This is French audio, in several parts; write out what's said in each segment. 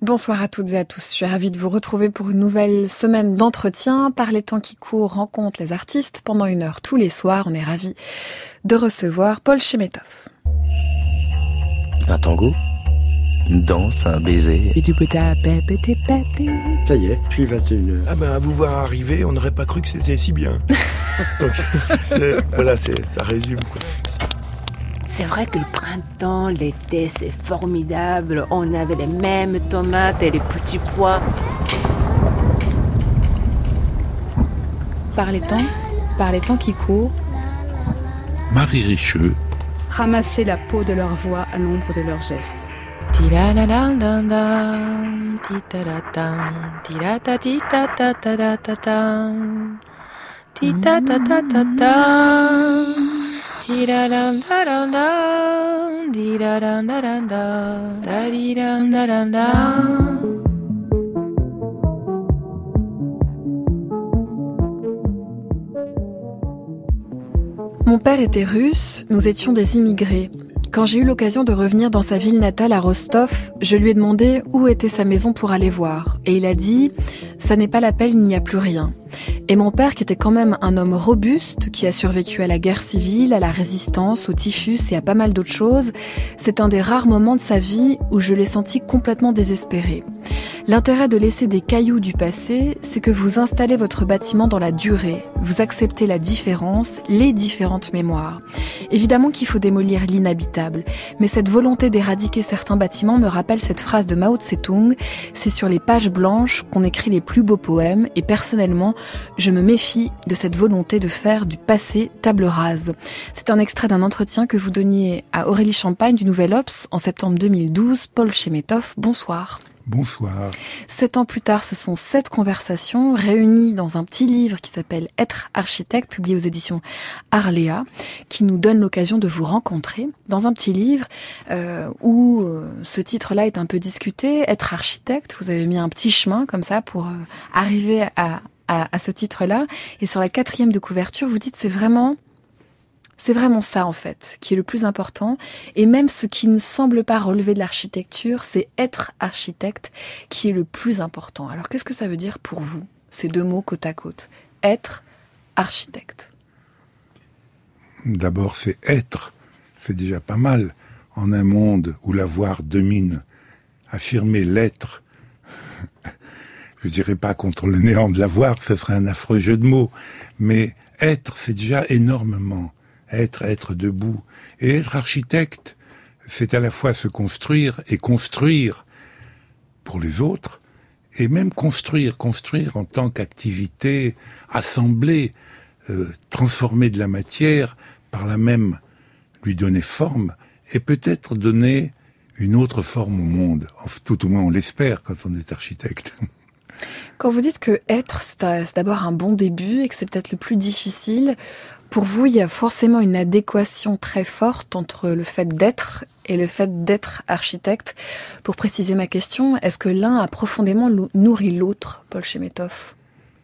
Bonsoir à toutes et à tous, je suis ravie de vous retrouver pour une nouvelle semaine d'entretien. Par les temps qui courent, rencontre les artistes pendant 1 heure tous les soirs. On est ravis de recevoir Paul Chemetov. Un tango, une danse, un baiser. Ça y est, puis 21h. Ah ben, à vous voir arriver, on n'aurait pas cru que c'était si bien. Donc, voilà, ça résume, quoi. C'est vrai que le printemps, l'été, c'est formidable. On avait les mêmes tomates et les petits pois. Par les temps qui courent. Marie Richeux. Ramasser la peau de leur voix à l'ombre de leurs gestes. Mon père était russe, nous étions des immigrés. Quand j'ai eu l'occasion de revenir dans sa ville natale à Rostov, je lui ai demandé où était sa maison pour aller voir. Et il a dit « ça n'est pas la peine, il n'y a plus rien ». Et mon père, qui était quand même un homme robuste, qui a survécu à la guerre civile, à la résistance, au typhus et à pas mal d'autres choses, c'est un des rares moments de sa vie où je l'ai senti complètement désespéré. L'intérêt de laisser des cailloux du passé, c'est que vous installez votre bâtiment dans la durée, vous acceptez la différence, les différentes mémoires. Évidemment qu'il faut démolir l'inhabitable, mais cette volonté d'éradiquer certains bâtiments me rappelle cette phrase de Mao Tse-tung, c'est sur les pages blanches qu'on écrit les plus beaux poèmes, et personnellement, je me méfie de cette volonté de faire du passé table rase. C'est un extrait d'un entretien que vous donniez à Aurélie Champagne du Nouvel Obs en septembre 2012. Paul Chemetov, bonsoir. Bonsoir. 7 ans plus tard, ce sont 7 conversations réunies dans un petit livre qui s'appelle « Être architecte », publié aux éditions Arléa, qui nous donne l'occasion de vous rencontrer. Dans un petit livre où ce titre-là est un peu discuté, « Être architecte », vous avez mis un petit chemin comme ça pour arriver à ce titre-là. Et sur la 4e de couverture, vous dites c'est vraiment ça, en fait, qui est le plus important. Et même ce qui ne semble pas relever de l'architecture, c'est être architecte qui est le plus important. Alors, qu'est-ce que ça veut dire pour vous, ces deux mots côte à côte? Être architecte. D'abord, c'est être. C'est déjà pas mal. En un monde où l'avoir domine, affirmer l'être, je dirais pas contre le néant de l'avoir, ce serait un affreux jeu de mots. Mais être, c'est déjà énormément. Être debout. Et être architecte, c'est à la fois se construire et construire pour les autres, et même construire en tant qu'activité, assembler, transformer de la matière, par là même lui donner forme, et peut-être donner une autre forme au monde. Tout au moins on l'espère quand on est architecte. Quand vous dites que être, c'est d'abord un bon début et que c'est peut-être le plus difficile, pour vous, il y a forcément une adéquation très forte entre le fait d'être et le fait d'être architecte. Pour préciser ma question, est-ce que l'un a profondément nourri l'autre, Paul Chemetov?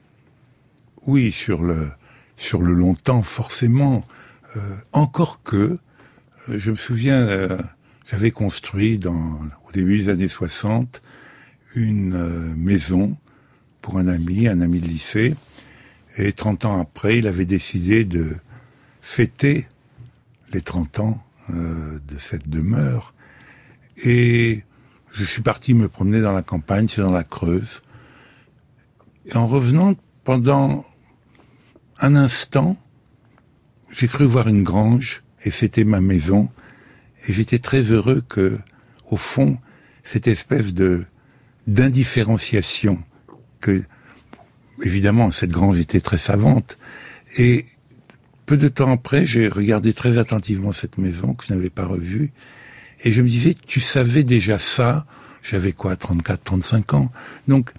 Oui, sur le long temps, forcément. Encore que, je me souviens, j'avais construit au début des années 60, une maison pour un ami de lycée. Et 30 ans après, il avait décidé de fêter les 30 ans de cette demeure. Et je suis parti me promener dans la campagne, c'est dans la Creuse. Et en revenant, pendant un instant, j'ai cru voir une grange, et c'était ma maison. Et j'étais très heureux que, au fond, cette espèce d'indifférenciation que... Évidemment, cette grange était très savante. Et peu de temps après, j'ai regardé très attentivement cette maison que je n'avais pas revue. Et je me disais, tu savais déjà ça? J'avais 34, 35 ans. Donc,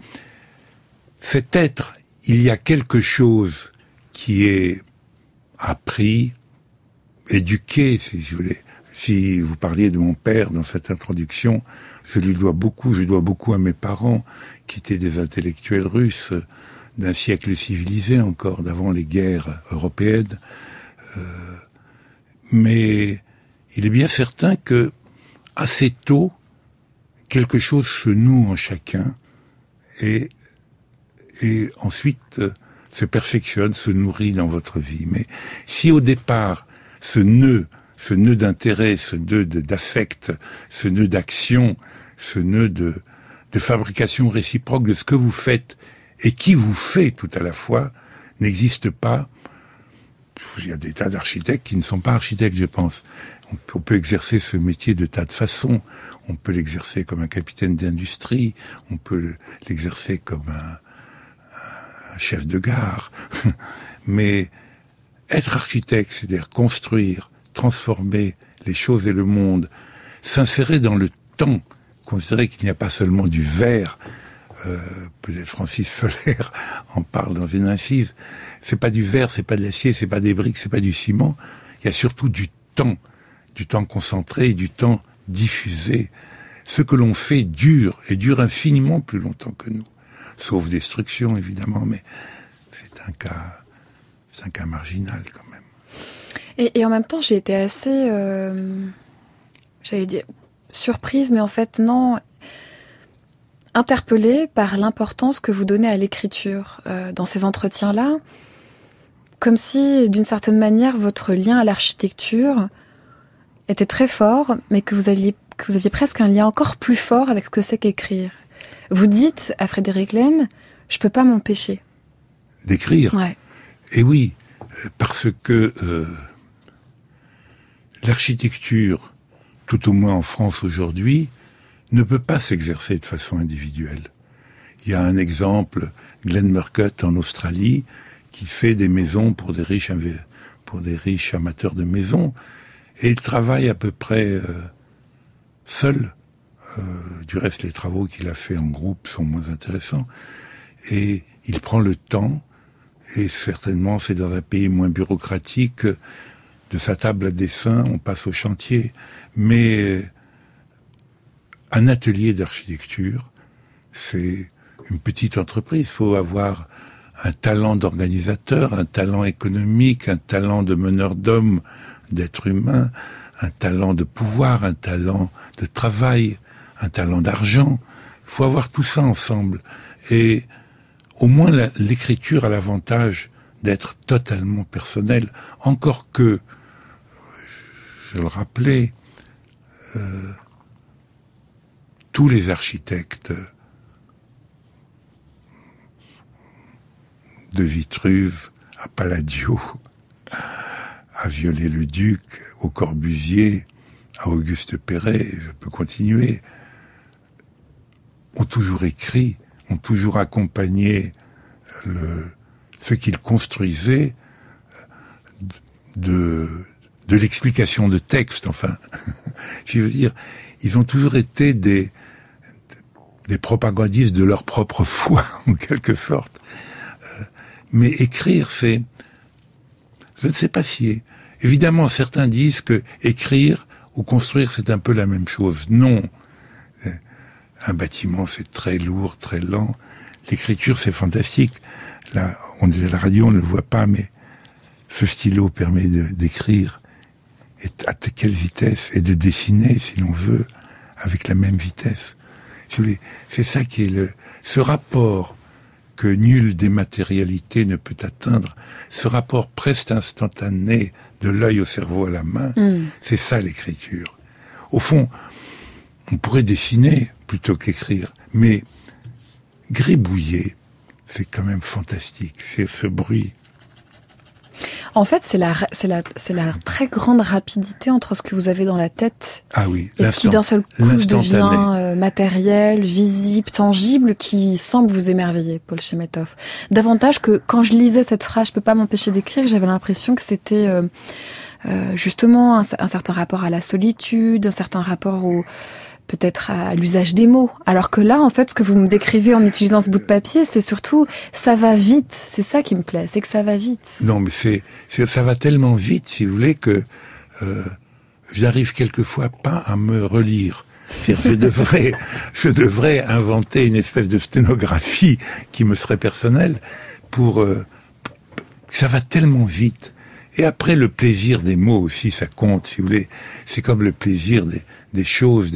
cet être, il y a quelque chose qui est appris, éduqué, si je voulais. Si vous parliez de mon père dans cette introduction, je dois beaucoup à mes parents, qui étaient des intellectuels russes, d'un siècle civilisé encore, d'avant les guerres européennes. Mais il est bien certain que, assez tôt, quelque chose se noue en chacun et ensuite se perfectionne, se nourrit dans votre vie. Mais si au départ, ce nœud d'intérêt, ce nœud d'affect, ce nœud d'action, ce nœud de fabrication réciproque de ce que vous faites et qui vous fait tout à la fois, n'existe pas, il y a des tas d'architectes qui ne sont pas architectes, je pense. On peut exercer ce métier de tas de façons. On peut l'exercer comme un capitaine d'industrie, on peut l'exercer comme un chef de gare. Mais être architecte, c'est-à-dire construire, transformer les choses et le monde, s'insérer dans le temps, considérer qu'il n'y a pas seulement du verre, peut-être Francis Soler en parle dans une incise, c'est pas du verre, c'est pas de l'acier, c'est pas des briques, c'est pas du ciment, il y a surtout du temps concentré, du temps diffusé. Ce que l'on fait dure infiniment plus longtemps que nous, sauf destruction évidemment, mais c'est un cas marginal quand même. Et en même temps, j'ai été assez, j'allais dire, surprise, mais en fait non, interpellée par l'importance que vous donnez à l'écriture dans ces entretiens-là, comme si, d'une certaine manière, votre lien à l'architecture était très fort, mais que vous aviez presque un lien encore plus fort avec ce que c'est qu'écrire. Vous dites à Frédéric Lehn, je peux pas m'empêcher d'écrire. Ouais. Et oui, parce que l'architecture, tout au moins en France aujourd'hui, ne peut pas s'exercer de façon individuelle. Il y a un exemple, Glenn Murcutt en Australie, qui fait des maisons pour des riches amateurs de maisons, et il travaille à peu près seul. Du reste, les travaux qu'il a fait en groupe sont moins intéressants. Et il prend le temps, et certainement c'est dans un pays moins bureaucratique, de sa table à dessin, on passe au chantier. Mais un atelier d'architecture, c'est une petite entreprise. Il faut avoir un talent d'organisateur, un talent économique, un talent de meneur d'hommes, d'être humain, un talent de pouvoir, un talent de travail, un talent d'argent. Il faut avoir tout ça ensemble. Et au moins l'écriture a l'avantage d'être totalement personnelle. Encore que, je le rappelais, tous les architectes de Vitruve à Palladio, à Viollet-le-Duc, au Corbusier, à Auguste Perret, je peux continuer, ont toujours écrit, ont toujours accompagné ce qu'ils construisaient de l'explication de texte, enfin. Je veux dire, ils ont toujours été des propagandistes de leur propre foi, en quelque sorte. Mais écrire, je ne sais pas si... Évidemment, certains disent que écrire ou construire, c'est un peu la même chose. Non. Un bâtiment, c'est très lourd, très lent. L'écriture, c'est fantastique. Là, on est à la radio, on ne le voit pas, mais ce stylo permet d'écrire. Et à quelle vitesse? Et de dessiner, si l'on veut, avec la même vitesse. C'est ça qui est ce rapport que nulle dématérialité ne peut atteindre, ce rapport presque instantané de l'œil au cerveau à la main, c'est ça l'écriture. Au fond, on pourrait dessiner plutôt qu'écrire, mais gribouiller, c'est quand même fantastique, c'est ce bruit. En fait, c'est la très grande rapidité entre ce que vous avez dans la tête et ce qui d'un seul coup devient matériel, visible, tangible, qui semble vous émerveiller, Paul Chemetov. Davantage que quand je lisais cette phrase, je peux pas m'empêcher d'écrire, j'avais l'impression que c'était justement un certain rapport à la solitude, un certain rapport peut-être à l'usage des mots. Alors que là, en fait, ce que vous me décrivez en utilisant ce bout de papier, c'est surtout, ça va vite. C'est ça qui me plaît, c'est que ça va vite. Non, mais ça va tellement vite, si vous voulez, que j'arrive quelquefois pas à me relire. Je devrais inventer une espèce de sténographie qui me serait personnelle pour... ça va tellement vite. Et après, le plaisir des mots aussi, ça compte, si vous voulez. C'est comme le plaisir des choses,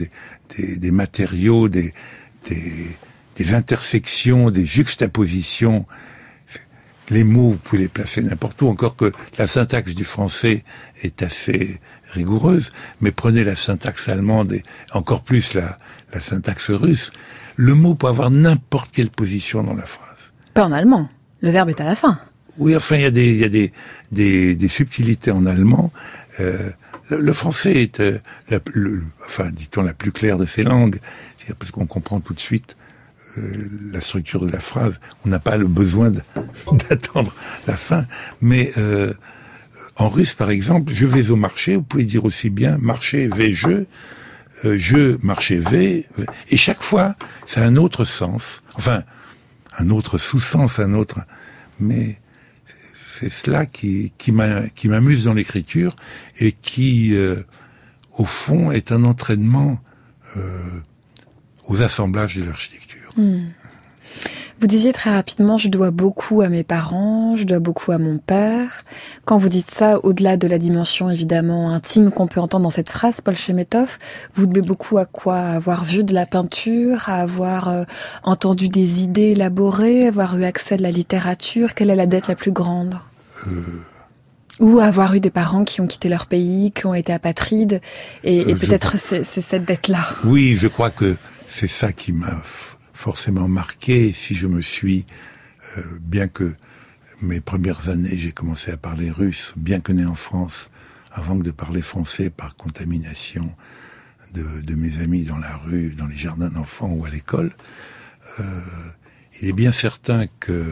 des matériaux, des intersections, des juxtapositions. Les mots, vous pouvez les placer n'importe où, encore que la syntaxe du français est assez rigoureuse, mais prenez la syntaxe allemande et encore plus la syntaxe russe. Le mot peut avoir n'importe quelle position dans la phrase. Pas en allemand. Le verbe est à la fin. Oui, enfin, il y a des subtilités en allemand. Le français est, dit-on, la plus claire de ces langues, parce qu'on comprend tout de suite la structure de la phrase. On n'a pas le besoin d'attendre la fin. Mais en russe, par exemple, je vais au marché, vous pouvez dire aussi bien marché, vais je, marché, vais, et chaque fois, ça a un autre sens. Enfin, un autre sous-sens, mais c'est cela qui m'amuse dans l'écriture et qui, au fond, est un entraînement aux assemblages de l'architecture. Vous disiez très rapidement, je dois beaucoup à mes parents, je dois beaucoup à mon père. Quand vous dites ça, au-delà de la dimension évidemment intime qu'on peut entendre dans cette phrase, Paul Chemetov, vous devez beaucoup à quoi? À avoir vu de la peinture, à avoir entendu des idées élaborées, avoir eu accès à de la littérature. Quelle est la dette la plus grande? Ou avoir eu des parents qui ont quitté leur pays, qui ont été apatrides, et peut-être c'est cette dette-là. Oui, je crois que c'est ça qui m'a forcément marqué. Si je me suis, bien que mes premières années, j'ai commencé à parler russe, bien que né en France, avant que de parler français par contamination de mes amis dans la rue, dans les jardins d'enfants ou à l'école, il est bien certain que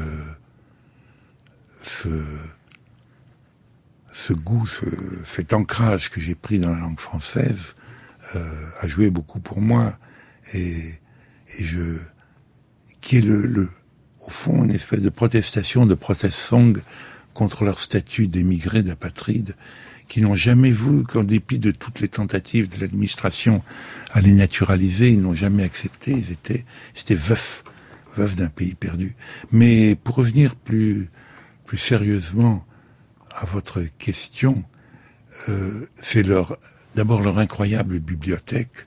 ce goût, cet ancrage que j'ai pris dans la langue française a joué beaucoup pour moi, et qui est au fond une espèce de protestation, de protest song contre leur statut d'émigrés, d'apatrides, qui n'ont jamais voulu, qu'en dépit de toutes les tentatives de l'administration à les naturaliser, ils n'ont jamais accepté. Ils étaient veufs d'un pays perdu. Mais pour revenir plus sérieusement à votre question, c'est d'abord leur incroyable bibliothèque.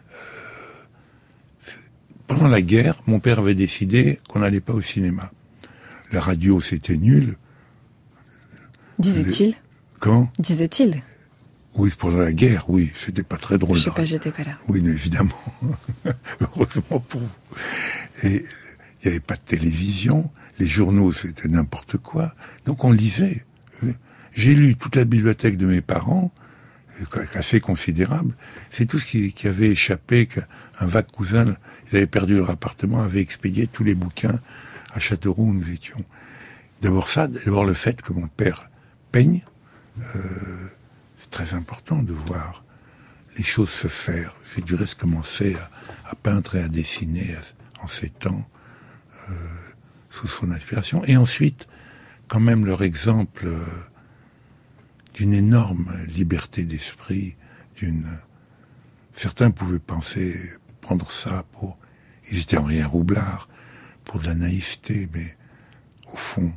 Pendant la guerre, mon père avait décidé qu'on n'allait pas au cinéma. La radio, c'était nul. Disait-il? Quand? Disait-il? Oui, pendant la guerre, oui, c'était pas très drôle. Je sais pas, j'étais pas là. Oui, évidemment. Heureusement pour vous. Et il n'y avait pas de télévision, les journaux, c'était n'importe quoi. Donc on lisait. J'ai lu toute la bibliothèque de mes parents, assez considérable. C'est tout ce qui avait échappé, qu'un vague cousin, ils avaient perdu leur appartement, avait expédié tous les bouquins à Châteauroux où nous étions. D'abord le fait que mon père peigne, c'est très important de voir les choses se faire. J'ai du reste commencé à peindre et à dessiner en ces temps, sous son inspiration. Et ensuite, quand même leur exemple d'une énorme liberté d'esprit, certains pouvaient prendre ça pour, ils étaient en rien roublards, pour de la naïveté, mais au fond,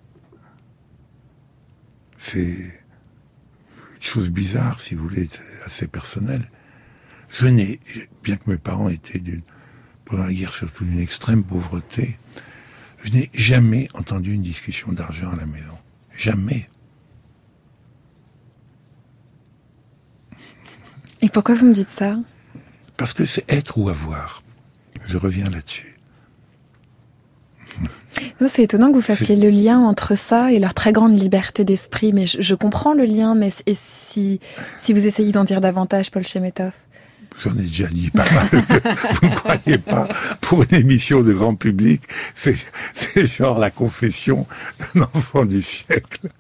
c'est une chose bizarre, si vous voulez, assez personnelle. Bien que mes parents étaient pendant la guerre surtout d'une extrême pauvreté, je n'ai jamais entendu une discussion d'argent à la maison. Jamais. Et pourquoi vous me dites ça? Parce que c'est être ou avoir. Je reviens là-dessus. Non, c'est étonnant que vous fassiez le lien entre ça et leur très grande liberté d'esprit, mais je comprends le lien, mais et si vous essayez d'en dire davantage, Paul Chemetov? J'en ai déjà dit pas mal. Vous ne croyez pas, pour une émission de grand public, c'est genre la confession d'un enfant du siècle.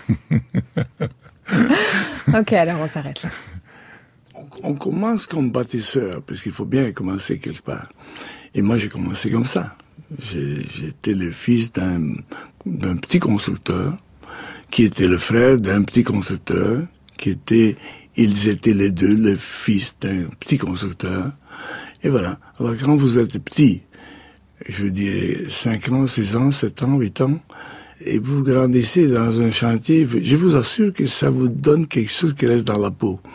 Ok, alors on s'arrête là. On commence comme bâtisseur, parce qu'il faut bien commencer quelque part. Et moi, j'ai commencé comme ça. J'étais le fils d'un petit constructeur, qui était le frère d'un petit constructeur, ils étaient les deux le fils d'un petit constructeur. Et voilà. Alors, quand vous êtes petit, je veux dire 5 ans, 6 ans, 7 ans, 8 ans, et vous grandissez dans un chantier, je vous assure que ça vous donne quelque chose qui reste dans la peau.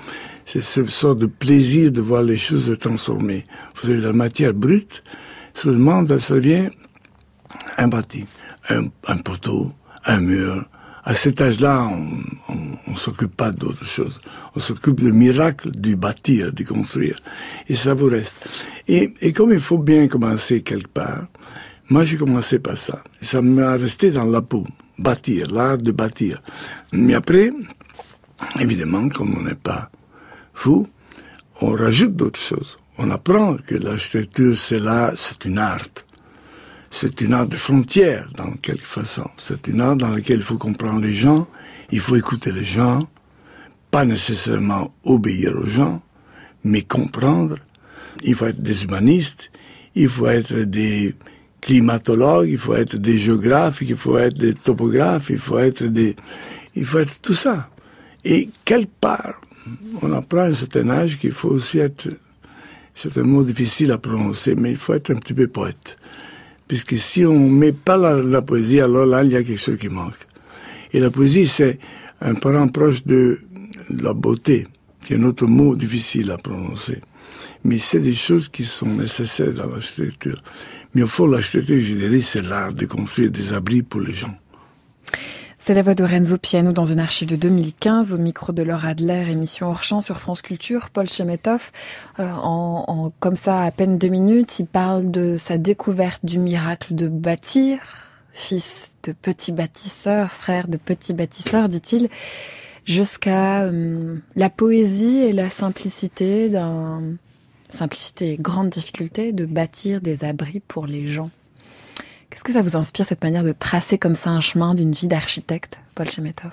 C'est ce sort de plaisir de voir les choses se transformer. Vous avez la matière brute, seulement ça devient un bâti, un poteau, un mur. À cet âge-là, on s'occupe pas d'autre chose. On s'occupe du miracle du bâtir, du construire. Et ça vous reste. Et comme il faut bien commencer quelque part, moi j'ai commencé par ça. Ça m'a resté dans la peau. Bâtir, l'art de bâtir. Mais après, évidemment, comme on n'est pas fou, on rajoute d'autres choses. On apprend que l'architecture, c'est une art. C'est une art de frontière, dans quelque façon. C'est une art dans laquelle il faut comprendre les gens, il faut écouter les gens, pas nécessairement obéir aux gens, mais comprendre. Il faut être des humanistes, il faut être des climatologues, il faut être des géographes, il faut être des topographes, il faut être tout ça. Et quelque part, on apprend à un certain âge qu'il faut aussi être, c'est un mot difficile à prononcer, mais il faut être un petit peu poète. Puisque si on ne met pas la poésie, alors là, il y a quelque chose qui manque. Et la poésie, c'est un parent proche de la beauté, qui est un autre mot difficile à prononcer. Mais c'est des choses qui sont nécessaires dans l'architecture. Mais au fond, l'architecture, je dirais, c'est l'art de construire des abris pour les gens. C'est la voix de Renzo Piano dans une archive de 2015 au micro de Laure Adler, émission hors champ sur France Culture. Paul Chemetov, comme ça, à peine 2 minutes, il parle de sa découverte du miracle de bâtir, fils de petit bâtisseur, frère de petit bâtisseur, dit-il, jusqu'à la poésie et la simplicité simplicité et grande difficulté de bâtir des abris pour les gens. Qu'est-ce que ça vous inspire, cette manière de tracer comme ça un chemin d'une vie d'architecte, Paul Chemetov?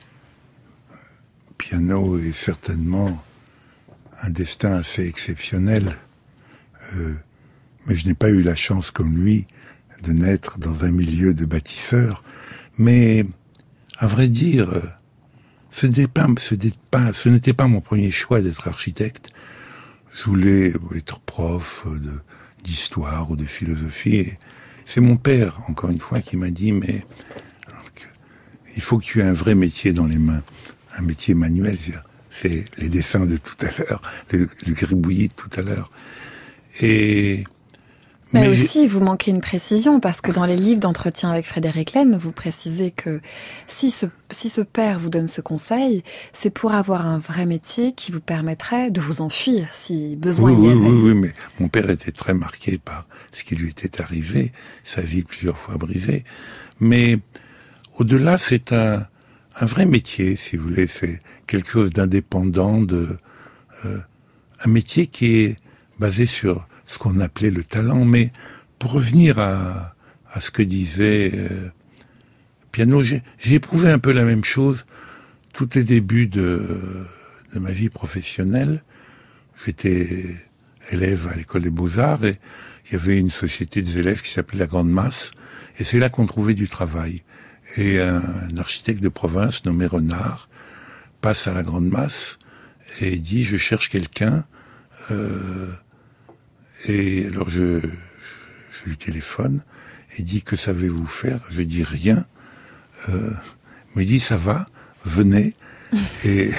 Piano est certainement un destin assez exceptionnel. Mais je n'ai pas eu la chance, comme lui, de naître dans un milieu de bâtisseurs. Mais, à vrai dire, ce n'était pas mon premier choix d'être architecte. Je voulais être prof d'histoire ou de philosophie. Et c'est mon père, encore une fois, qui m'a dit, mais il faut que tu aies un vrai métier dans les mains, un métier manuel. C'est les dessins de tout à l'heure, le gribouillis de tout à l'heure. Mais aussi, vous manquez une précision, parce que dans les livres d'entretien avec Frédéric Lehn, vous précisez que si ce père vous donne ce conseil, c'est pour avoir un vrai métier qui vous permettrait de vous enfuir, si besoin il y avait. Oui, mais mon père était très marqué par ce qui lui était arrivé, sa vie plusieurs fois brisée. Mais au-delà, c'est un vrai métier, si vous voulez, c'est quelque chose d'indépendant, un métier qui est basé sur ce qu'on appelait le talent. Mais pour revenir à ce que disait Piano, j'ai éprouvé un peu la même chose tous les débuts de ma vie professionnelle. J'étais élève à l'école des Beaux-Arts et il y avait une société des élèves qui s'appelait la Grande Masse, et c'est là qu'on trouvait du travail. Et un architecte de province nommé Renard passe à la Grande Masse et dit « Je cherche quelqu'un ». Et alors je lui téléphone et dit « Que savez-vous faire ?» Je dis « Rien ». Mais il dit « Ça va, venez ». Et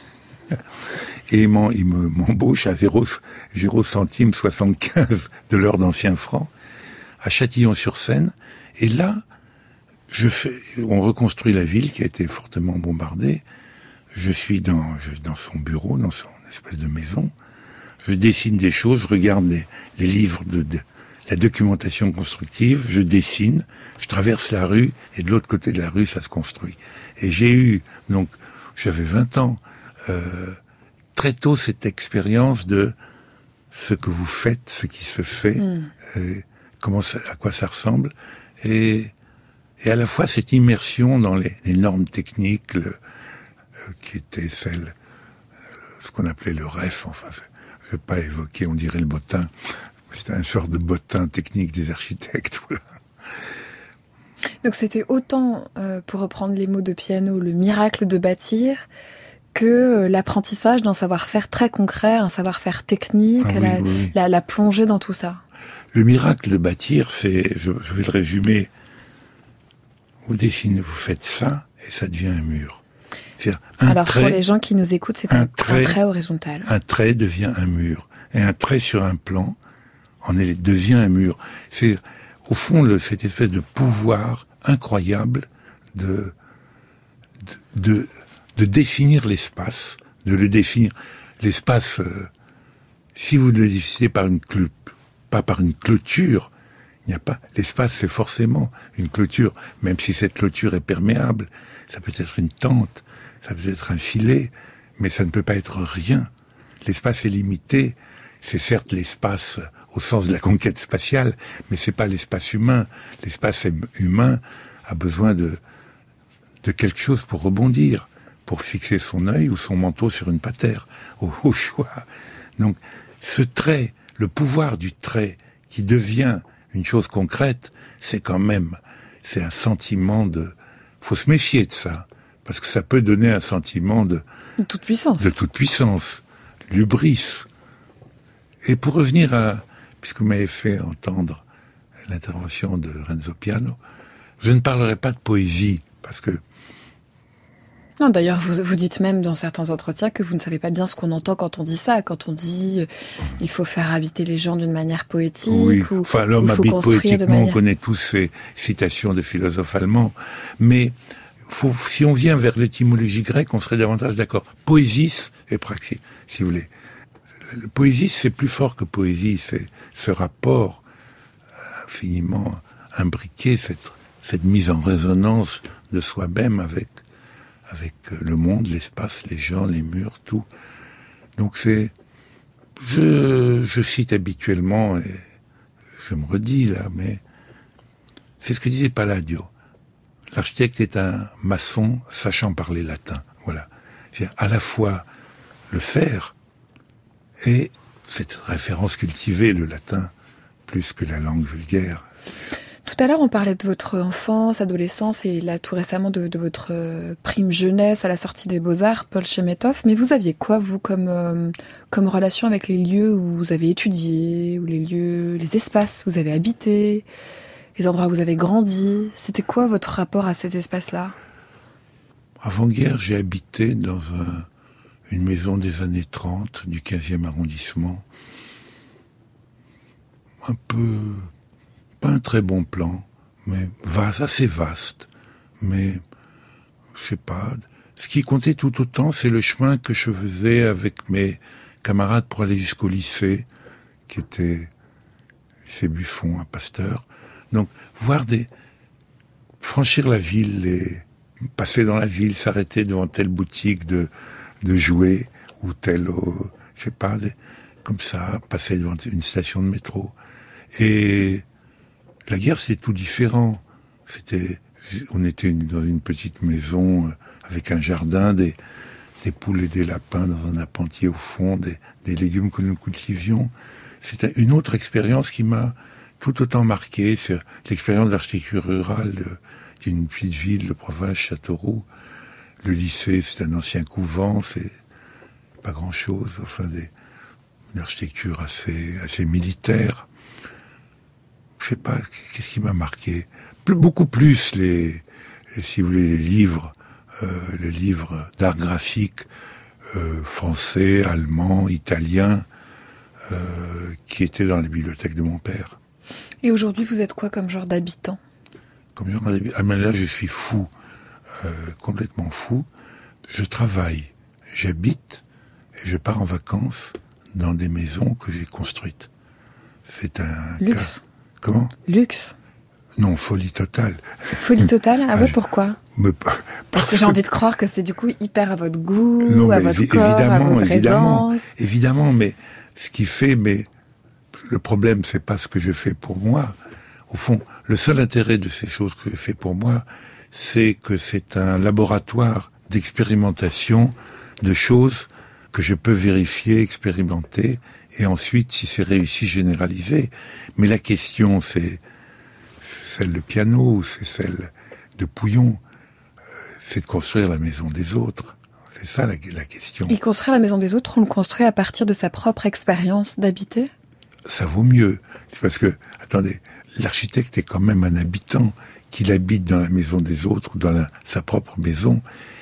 il m'embauche à 0 centimes 75 de l'heure d'ancien franc à Châtillon-sur-Seine. Et là, on reconstruit la ville qui a été fortement bombardée. Je suis dans son bureau, dans son espèce de maison. Je dessine des choses, je regarde les livres de la documentation constructive, je dessine, je traverse la rue, et de l'autre côté de la rue, ça se construit. Et j'avais 20 ans, très tôt cette expérience de ce que vous faites, ce qui se fait, à quoi ça ressemble, et à la fois cette immersion dans les normes techniques, qui étaient celles, ce qu'on appelait le REF, enfin, je vais pas évoquer, on dirait le bottin. C'était un genre de bottin technique des architectes, voilà. Donc c'était autant, pour reprendre les mots de Piano, le miracle de bâtir, que l'apprentissage d'un savoir-faire très concret, un savoir-faire technique, la plongée dans tout ça. Le miracle de bâtir, je vais le résumer, vous dessinez, vous faites ça, et ça devient un mur. Alors trait, pour les gens qui nous écoutent, c'est un trait horizontal. Un trait devient un mur. Et un trait sur un plan devient un mur. C'est au fond cette espèce de pouvoir incroyable de définir l'espace, de le définir. L'espace, si vous le définissez pas par une clôture, il n'y a pas. L'espace, c'est forcément une clôture, même si cette clôture est perméable. Ça peut être une tente, ça peut être un filet, mais ça ne peut pas être rien. L'espace est limité. C'est certes l'espace au sens de la conquête spatiale, mais c'est pas l'espace humain. L'espace humain a besoin de quelque chose pour rebondir, pour fixer son œil ou son manteau sur une patère, au choix. Donc, ce trait, le pouvoir du trait qui devient une chose concrète, c'est un sentiment faut se méfier de ça, parce que ça peut donner un sentiment de toute puissance, l'hubris. Et pour revenir puisque vous m'avez fait entendre l'intervention de Renzo Piano, je ne parlerai pas de poésie, parce que... Non, d'ailleurs, vous dites même dans certains entretiens que vous ne savez pas bien ce qu'on entend quand on dit ça, quand on dit il faut faire habiter les gens d'une manière poétique. Oui, l'homme habite poétiquement, on connaît tous ces citations de philosophes allemands, mais si on vient vers l'étymologie grecque, on serait davantage d'accord. Poésis et praxis, si vous voulez. Poésie, c'est plus fort que poésie, c'est ce rapport infiniment imbriqué, cette mise en résonance de soi-même avec le monde, l'espace, les gens, les murs, tout. Donc je cite habituellement, et je me redis là, mais c'est ce que disait Palladio. L'architecte est un maçon sachant parler latin, voilà. C'est à la fois le faire, et cette référence cultivée, le latin, plus que la langue vulgaire. Tout à l'heure, on parlait de votre enfance, adolescence, et là, tout récemment, de votre prime jeunesse à la sortie des Beaux-Arts, Paul Chemetov. Mais vous aviez quoi, vous, comme relation avec les lieux où vous avez étudié, ou les espaces où vous avez habité, les endroits où vous avez grandi? C'était quoi votre rapport à ces espaces-là? Avant-guerre, j'ai habité dans une maison des années 30 du 15e arrondissement. Un peu, pas un très bon plan, mais assez vaste. Mais, je sais pas, ce qui comptait tout autant, c'est le chemin que je faisais avec mes camarades pour aller jusqu'au lycée, qui était lycée Buffon à Pasteur. Donc, franchir la ville, passer dans la ville, s'arrêter devant telle boutique de jouets, ou telle, je sais pas, comme ça, passer devant une station de métro. Et la guerre, c'est tout différent. On était dans une petite maison avec un jardin, des poules et des lapins dans un appentis au fond, des légumes que nous cultivions. C'était une autre expérience qui m'a tout autant marqué. C'est l'expérience d'architecture rurale d'une petite ville de province, Châteauroux. Le lycée, c'est un ancien couvent, c'est pas grand-chose, une architecture assez militaire. Je sais pas, qu'est-ce qui m'a marqué? Beaucoup plus si vous voulez, les livres d'art graphique français, allemand, italien, qui étaient dans les bibliothèques de mon père. Et aujourd'hui, vous êtes quoi comme genre d'habitant? Là, je suis fou, complètement fou. Je travaille, j'habite et je pars en vacances dans des maisons que j'ai construites. C'est un luxe. Comment? Luxe. Non, folie totale. Folie totale? Ah ouais, pourquoi? Parce que j'ai envie de croire que c'est du coup hyper à votre goût, non, à votre corps, à votre présence. Évidemment, mais ce qui fait, le problème, c'est pas ce que je fais pour moi. Au fond, le seul intérêt de ces choses que je fais pour moi, c'est que c'est un laboratoire d'expérimentation de choses que je peux vérifier, expérimenter, et ensuite, si c'est réussi, généraliser. Mais la question, c'est celle de Piano, c'est celle de Pouillon, c'est de construire la maison des autres. C'est ça la question. Et construire la maison des autres, on le construit à partir de sa propre expérience d'habiter? Ça vaut mieux. C'est parce que, attendez, l'architecte est quand même un habitant, qu'il habite dans la maison des autres, dans sa propre maison.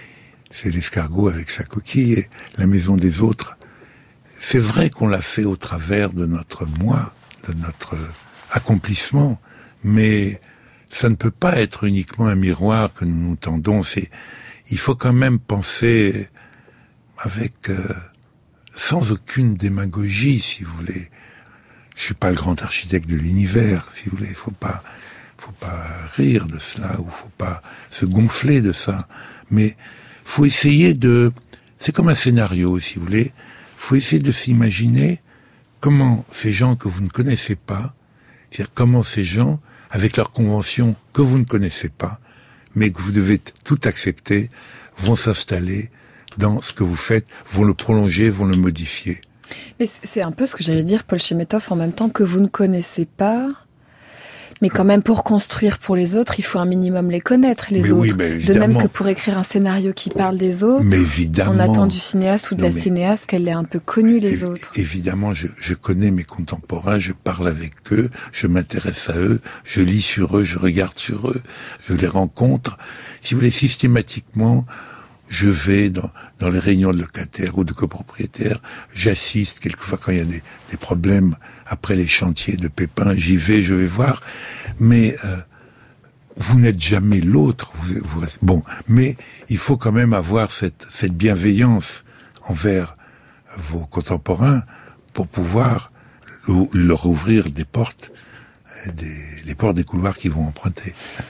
c'est l'escargot avec sa coquille, et la maison des autres, c'est vrai qu'on l'a fait au travers de notre moi, de notre accomplissement, mais ça ne peut pas être uniquement un miroir que nous nous tendons. Il faut quand même penser avec sans aucune démagogie, si vous voulez. Je suis pas le grand architecte de l'univers, si vous voulez. Faut pas rire de cela, ou faut pas se gonfler de ça. Mais faut essayer c'est comme un scénario, si vous voulez. Faut essayer de s'imaginer comment ces gens que vous ne connaissez pas, c'est-à-dire comment ces gens, avec leurs conventions que vous ne connaissez pas, mais que vous devez tout accepter, vont s'installer dans ce que vous faites, vont le prolonger, vont le modifier. Mais c'est un peu ce que j'allais dire, Paul Chemetov, en même temps que vous ne connaissez pas. Mais quand même, pour construire pour les autres, il faut un minimum les connaître, les autres. Oui, de même que pour écrire un scénario qui parle des autres, mais évidemment, on attend du cinéaste ou de la cinéaste qu'elle ait un peu connu les autres. Évidemment, je connais mes contemporains, je parle avec eux, je m'intéresse à eux, je lis sur eux, je regarde sur eux, je les rencontre. Si vous voulez, systématiquement, je vais dans les réunions de locataires ou de copropriétaires, j'assiste quelquefois quand il y a des problèmes après les chantiers de Pépin, j'y vais, je vais voir, mais vous n'êtes jamais l'autre. Bon, mais il faut quand même avoir cette bienveillance envers vos contemporains pour pouvoir leur ouvrir des portes, les portes des couloirs qu'ils vont emprunter.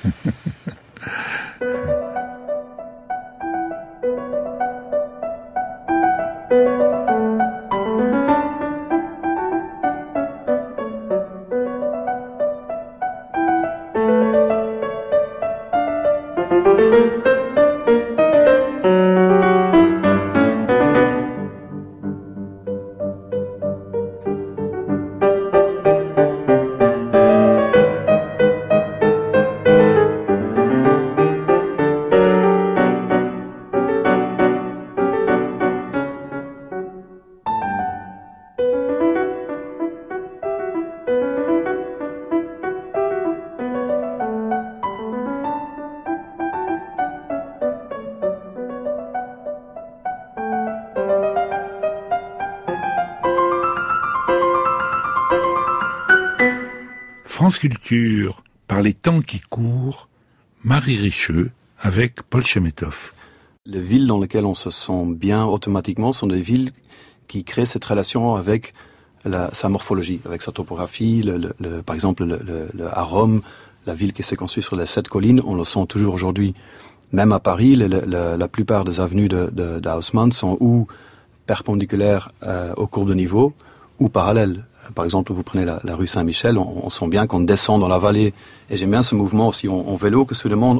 France Culture, par les temps qui courent, Marie Richeux avec Paul Chemetov. Les villes dans lesquelles on se sent bien automatiquement sont des villes qui créent cette relation avec sa morphologie, avec sa topographie. Par exemple, à Rome, la ville qui s'est construite sur les 7 collines, on le sent toujours aujourd'hui. Même à Paris, la plupart des avenues de Haussmann sont ou perpendiculaires aux courbes de niveau ou parallèles. Par exemple, vous prenez la rue Saint-Michel, on sent bien qu'on descend dans la vallée. Et j'aime bien ce mouvement aussi en vélo, que soudainement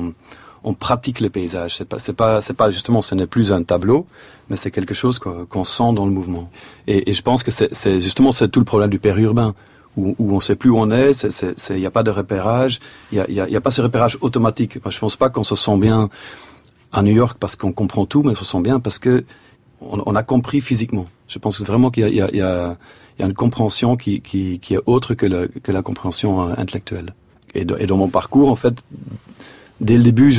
on pratique les paysages. C'est pas justement, ce n'est plus un tableau, mais c'est quelque chose qu'on sent dans le mouvement. Et je pense que c'est justement tout le problème du périurbain, où on sait plus où on est. Il y a pas de repérage, il y a pas ce repérage automatique. Je pense pas qu'on se sent bien à New York parce qu'on comprend tout, mais on se sent bien parce que on a compris physiquement. Je pense vraiment qu'il y a une compréhension qui est autre que la compréhension intellectuelle. Et dans mon parcours, en fait, dès le début,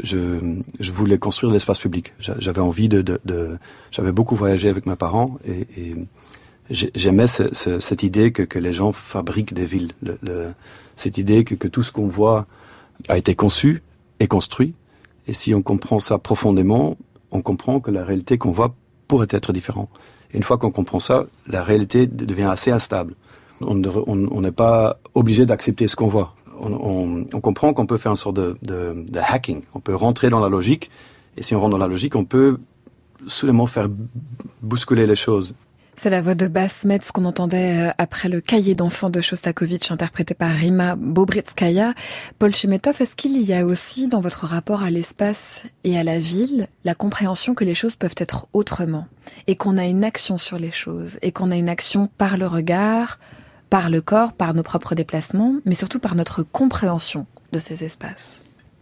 je voulais construire l'espace public. J'avais envie j'avais beaucoup voyagé avec mes parents et j'aimais cette idée que les gens fabriquent des villes. Cette idée que tout ce qu'on voit a été conçu et construit. Et si on comprend ça profondément, on comprend que la réalité qu'on voit pourrait être différente. Et une fois qu'on comprend ça, la réalité devient assez instable. On n'est pas obligé d'accepter ce qu'on voit. On comprend qu'on peut faire une sorte de hacking. On peut rentrer dans la logique, et si on rentre dans la logique, on peut soudainement faire bousculer les choses. C'est la voix de Bas Metz qu'on entendait après le Cahier d'enfants de Shostakovich, interprété par Rima Bobritskaya. Paul Chemetov, est-ce qu'il y a aussi, dans votre rapport à l'espace et à la ville, la compréhension que les choses peuvent être autrement, et qu'on a une action sur les choses, et qu'on a une action par le regard, par le corps, par nos propres déplacements, mais surtout par notre compréhension de ces espaces?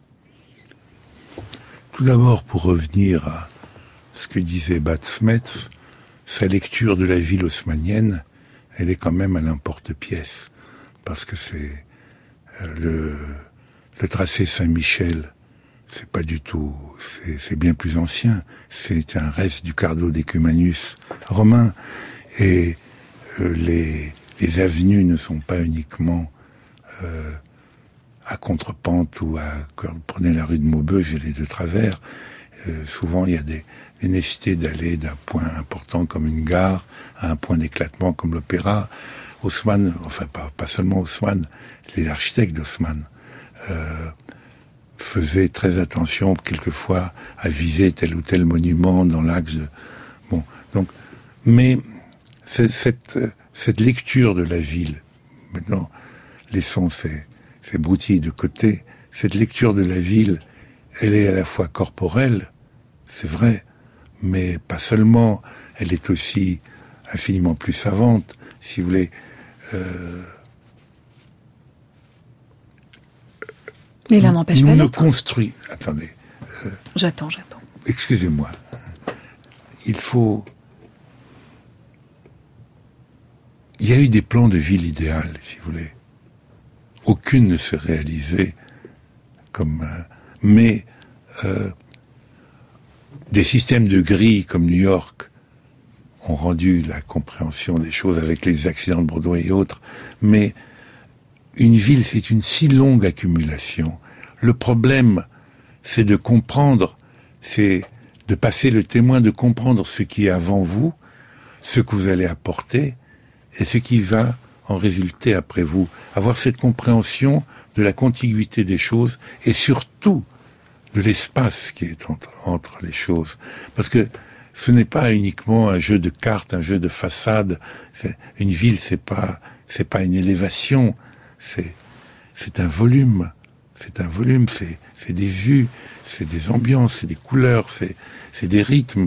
Tout d'abord, pour revenir à ce que disait Bas Metz, sa lecture de la ville haussmannienne, elle est quand même à l'emporte-pièce, parce que c'est le tracé Saint-Michel c'est pas du tout, c'est bien plus ancien. C'est un reste du Cardo Decumanus romain. Et les avenues ne sont pas uniquement à contrepente ou quand vous prenez la rue de Maubeuge et les deux travers. Souvent, il y a des nécessités d'aller d'un point important comme une gare à un point d'éclatement comme l'Opéra. Haussmann, enfin pas seulement Haussmann, les architectes d'Haussmann faisaient très attention quelquefois à viser tel ou tel monument dans l'axe de... Bon, donc, mais cette lecture de la ville, maintenant, laissons ces broutilles de côté, cette lecture de la ville, elle est à la fois corporelle, c'est vrai, mais pas seulement, elle est aussi infiniment plus savante, si vous voulez. Mais l'un n'empêche pas l'autre. Construit. Attendez. J'attends. Excusez-moi. Il y a eu des plans de ville idéale, si vous voulez. Aucune ne s'est réalisée comme... mais des systèmes de grilles comme New York ont rendu la compréhension des choses avec les accidents de Broadway et autres. Mais une ville, c'est une si longue accumulation. Le problème, c'est de comprendre, c'est de passer le témoin, de comprendre ce qui est avant vous, ce que vous allez apporter, et ce qui va en résulter après vous. Avoir cette compréhension de la contiguïté des choses, et surtout de l'espace qui est entre les choses. Parce que ce n'est pas uniquement un jeu de cartes, un jeu de façade. Une ville, c'est pas une élévation. C'est un volume. C'est un volume. C'est des vues. C'est des ambiances. C'est des couleurs. C'est des rythmes.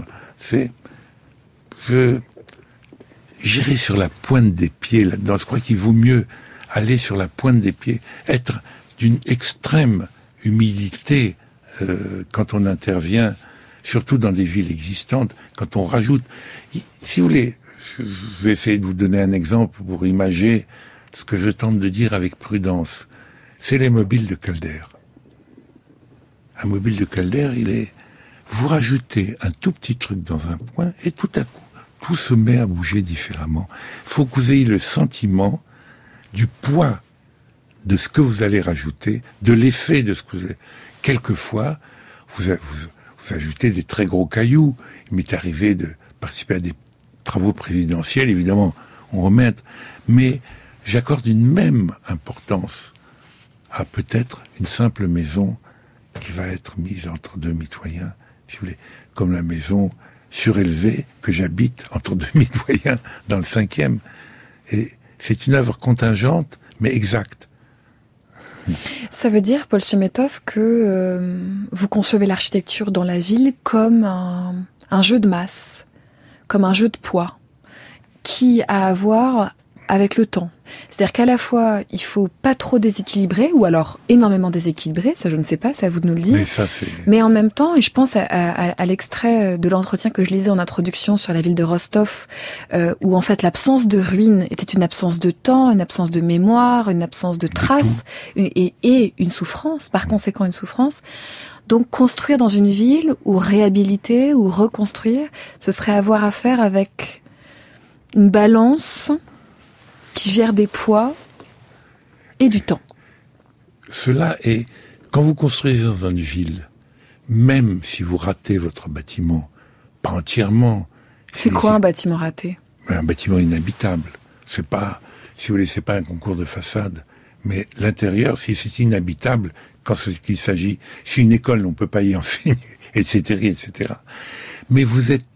J'irai sur la pointe des pieds là-dedans. Je crois qu'il vaut mieux aller sur la pointe des pieds, être d'une extrême humilité quand on intervient, surtout dans des villes existantes, quand on rajoute... Si vous voulez, je vais essayer de vous donner un exemple pour imager ce que je tente de dire avec prudence. C'est les mobiles de Calder. Un mobile de Calder, vous rajoutez un tout petit truc dans un point et tout à coup, tout se met à bouger différemment. Il faut que vous ayez le sentiment du poids de ce que vous allez rajouter, de l'effet de ce que vous allez... Quelquefois, vous ajoutez des très gros cailloux. Il m'est arrivé de participer à des travaux présidentiels, évidemment, on remet, mais j'accorde une même importance à peut-être une simple maison qui va être mise entre deux mitoyens, si vous voulez, comme la maison surélevée que j'habite entre deux mitoyens dans le 5e. Et c'est une œuvre contingente, mais exacte. Ça veut dire, Paul Chemetov, que vous concevez l'architecture dans la ville comme un jeu de masse, comme un jeu de poids, qui a à voir avec le temps. C'est-à-dire qu'à la fois, il faut pas trop déséquilibrer, ou alors énormément déséquilibrer, ça je ne sais pas, c'est à vous de nous le dire. Mais en même temps, et je pense à l'extrait de l'entretien que je lisais en introduction sur la ville de Rostov, où en fait l'absence de ruines était une absence de temps, une absence de mémoire, une absence de traces, et une souffrance, par conséquent une souffrance. Donc construire dans une ville, ou réhabiliter, ou reconstruire, ce serait avoir affaire avec une balance qui gère des poids et du temps. Cela est, quand vous construisez dans une ville, même si vous ratez votre bâtiment, pas entièrement. C'est quoi un bâtiment raté? Un bâtiment inhabitable. C'est pas, si vous voulez, c'est pas un concours de façade. Mais l'intérieur, si c'est inhabitable, quand il s'agit, si une école, on peut pas y enseigner, etc. Mais vous êtes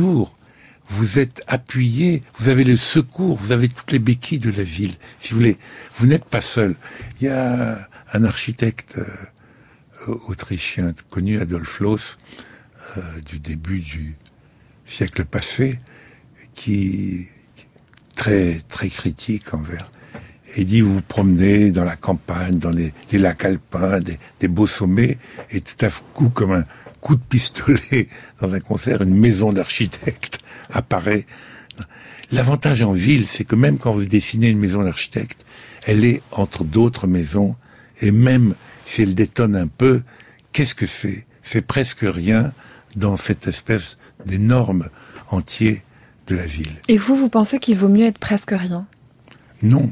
appuyé, vous avez le secours, vous avez toutes les béquilles de la ville. Si vous voulez, vous n'êtes pas seul. Il y a un architecte autrichien connu, Adolf Loos, du début du siècle passé, qui très très critique envers. Et dit, vous vous promenez dans la campagne, dans les lacs alpins, des beaux sommets, et tout à coup, comme un coup de pistolet dans un concert, une maison d'architecte apparaît. L'avantage en ville, c'est que même quand vous dessinez une maison d'architecte, elle est entre d'autres maisons, et même si elle détonne un peu, qu'est-ce que c'est ? C'est presque rien dans cette espèce d'énorme entier de la ville. Et vous pensez qu'il vaut mieux être presque rien ? Non.